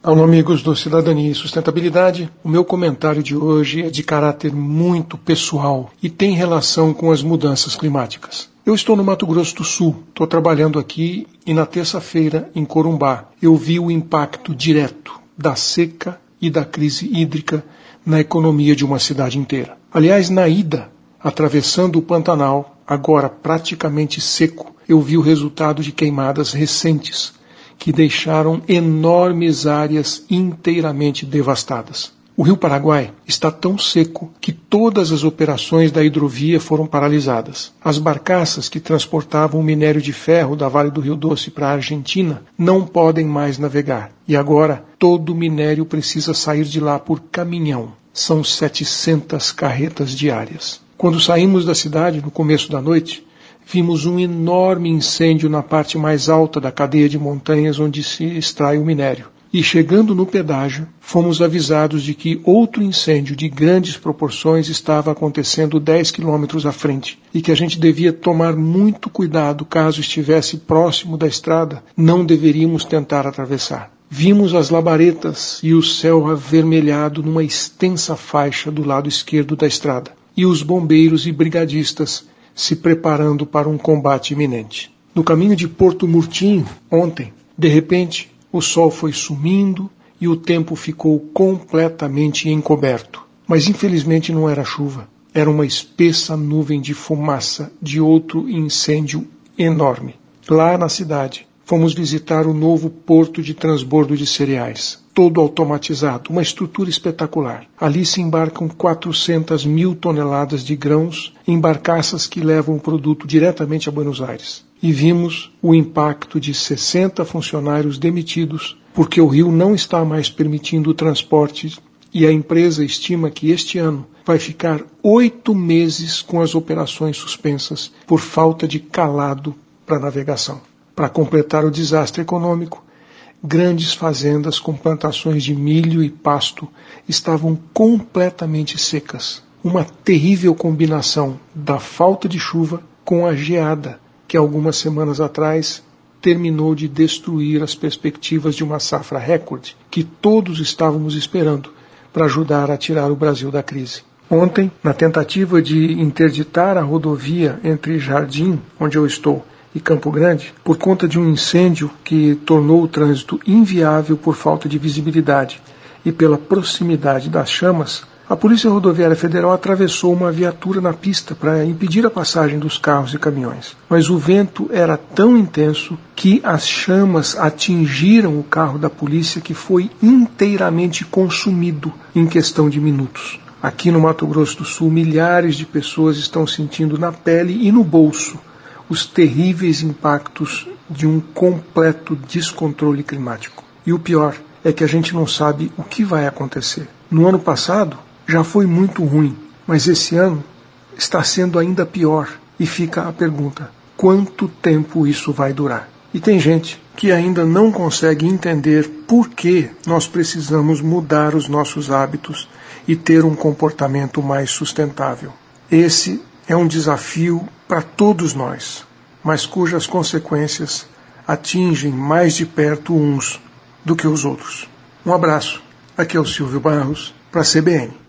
Alô, amigos do Cidadania e Sustentabilidade. O meu comentário de hoje é de caráter muito pessoal e tem relação com as mudanças climáticas. Eu estou no Mato Grosso do Sul, estou trabalhando aqui e na terça-feira, em Corumbá, eu vi o impacto direto da seca e da crise hídrica na economia de uma cidade inteira. Aliás, na ida, atravessando o Pantanal, agora praticamente seco, eu vi o resultado de queimadas recentes, que deixaram enormes áreas inteiramente devastadas. O Rio Paraguai está tão seco que todas as operações da hidrovia foram paralisadas. As barcaças que transportavam o minério de ferro da Vale do Rio Doce para a Argentina não podem mais navegar. E agora todo o minério precisa sair de lá por caminhão. São 700 carretas diárias. Quando saímos da cidade no começo da noite, vimos um enorme incêndio na parte mais alta da cadeia de montanhas onde se extrai o minério. E chegando no pedágio, fomos avisados de que outro incêndio de grandes proporções estava acontecendo 10 quilômetros à frente e que a gente devia tomar muito cuidado caso estivesse próximo da estrada, não deveríamos tentar atravessar. Vimos as labaredas e o céu avermelhado numa extensa faixa do lado esquerdo da estrada e os bombeiros e brigadistas se preparando para um combate iminente. No caminho de Porto Murtinho, ontem, de repente, o sol foi sumindo e o tempo ficou completamente encoberto. Mas infelizmente não era chuva, era uma espessa nuvem de fumaça de outro incêndio enorme. Lá na cidade, fomos visitar o novo porto de transbordo de cereais, todo automatizado, uma estrutura espetacular. Ali se embarcam 400 mil toneladas de grãos em barcaças que levam o produto diretamente a Buenos Aires. E vimos o impacto de 60 funcionários demitidos, porque o rio não está mais permitindo o transporte e a empresa estima que este ano vai ficar 8 meses com as operações suspensas por falta de calado para navegação. Para completar o desastre econômico, grandes fazendas com plantações de milho e pasto estavam completamente secas. Uma terrível combinação da falta de chuva com a geada, que algumas semanas atrás terminou de destruir as perspectivas de uma safra recorde que todos estávamos esperando para ajudar a tirar o Brasil da crise. Ontem, na tentativa de interditar a rodovia entre Jardim, onde eu estou, e Campo Grande, por conta de um incêndio que tornou o trânsito inviável por falta de visibilidade e pela proximidade das chamas, a Polícia Rodoviária Federal atravessou uma viatura na pista para impedir a passagem dos carros e caminhões. Mas o vento era tão intenso que as chamas atingiram o carro da polícia, que foi inteiramente consumido em questão de minutos. Aqui no Mato Grosso do Sul, milhares de pessoas estão sentindo na pele e no bolso os terríveis impactos de um completo descontrole climático. E o pior é que a gente não sabe o que vai acontecer. No ano passado já foi muito ruim, mas esse ano está sendo ainda pior. E fica a pergunta: quanto tempo isso vai durar? E tem gente que ainda não consegue entender por que nós precisamos mudar os nossos hábitos e ter um comportamento mais sustentável. Esse é um desafio para todos nós, mas cujas consequências atingem mais de perto uns do que os outros. Um abraço. Aqui é o Silvio Barros, para a CBN.